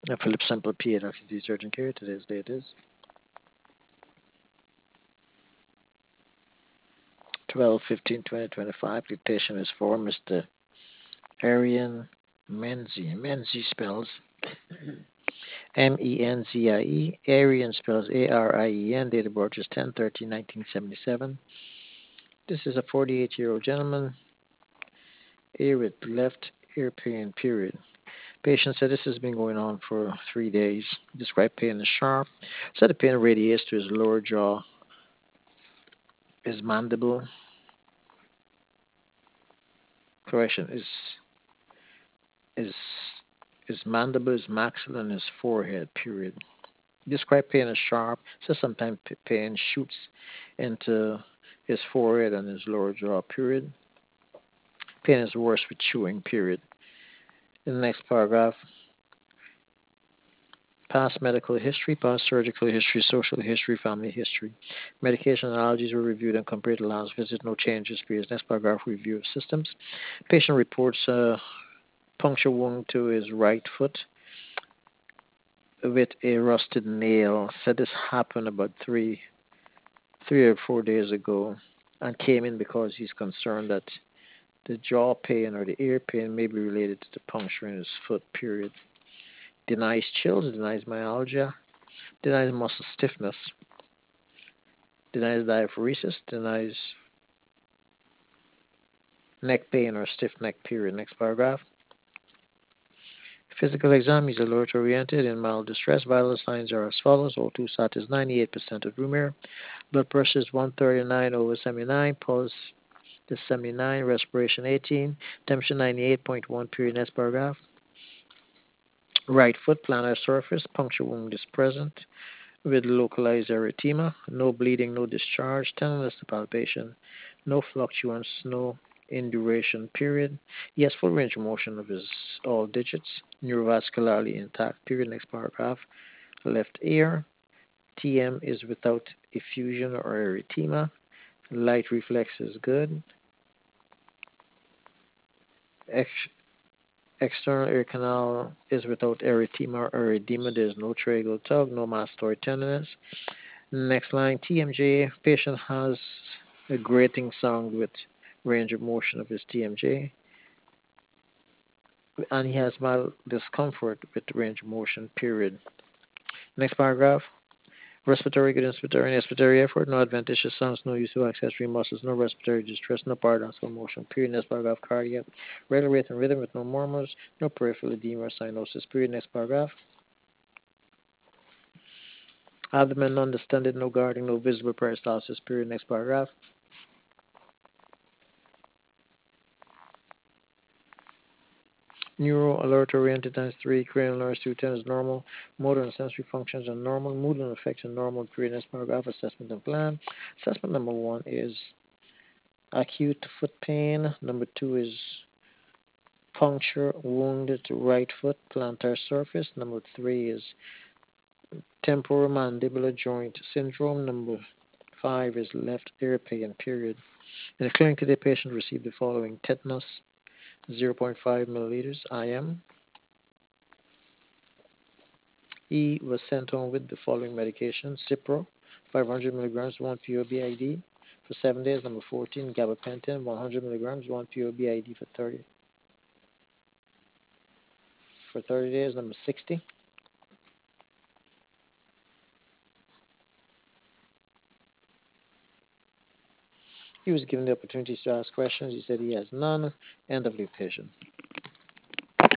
Philip Semple PA Oxy Urgent Care. Today's date is 12/15/2025. The patient is for Mr. Arian Menzie. Menzie spells Menzie. Arian spells Arien. Date of birth is 10/13/1977. This is a 48-year-old gentleman. Ear with left ear pain, period. Patient said this has been going on for 3 days. Described pain as sharp. Said the pain radiates to his lower jaw, his mandible. Correction is his mandible, his maxilla, and his forehead. Period. Described pain as sharp. Says sometimes pain shoots into his forehead and his lower jaw. Period. Pain is worse with chewing. Period. In the next paragraph, past medical history, past surgical history, social history, family history. Medication and allergies were reviewed and compared to last visit. No changes. Previous. Next paragraph, review of systems. Patient reports a puncture wound to his right foot with a rusted nail. Said this happened about three or 4 days ago, and came in because he's concerned that the jaw pain or the ear pain may be related to the puncture in his foot. Period. Denies chills, denies myalgia, denies muscle stiffness, denies diaphoresis, denies neck pain or stiff neck. Period. Next paragraph. Physical exam is alert oriented in mild distress. Vital signs are as follows: O2 sat is 98% of room air. Blood pressure is 139/79. Pulse is 79. Respiration 18. Temperature 98.1. Period. Next paragraph. Right foot plantar surface. Puncture wound is present with localized erythema. No bleeding, no discharge. Tenderness to palpation. No fluctuance, no induration. Period. He has full range of motion of his all digits. Neurovascularly intact. Period. Next paragraph. Left ear. TM is without effusion or erythema. Light reflex is good. Ex- External ear canal is without erythema or edema. There's no tracheal tug, no mastoid tenderness. Next line, TMJ. Patient has a grating sound with range of motion of his TMJ, and he has mild discomfort with range of motion. Period. Next paragraph. Respiratory good inspiratory effort, no adventitious sounds, no use of accessory muscles, no respiratory distress, no paradoxical motion. Period. Next paragraph. Cardiac. Regular rate and rhythm with no murmurs, no peripheral edema or cyanosis. Period. Next paragraph. Abdomen undistended, no guarding, no visible peristalsis. Period. Next paragraph. Neuro alert oriented times 3, cranial nerves 210 is normal, motor and sensory functions are normal, mood and effects are normal. Period. Next paragraph. Assessment and plan. Assessment number 1 is acute foot pain. Number 2 is puncture wounded right foot plantar surface. Number 3 is temporomandibular joint syndrome. Number 5 is left ear pain. Period. In the clinic today, patient received the following: tetanus 0.5 milliliters IM. He was sent home with the following medication: Cipro 500 milligrams 1 POB ID for 7 days. Number 14, gabapentin 100 milligrams 1 POB ID for 30 days. Number 60, he was given the opportunity to ask questions. He said he has none. End of the patient.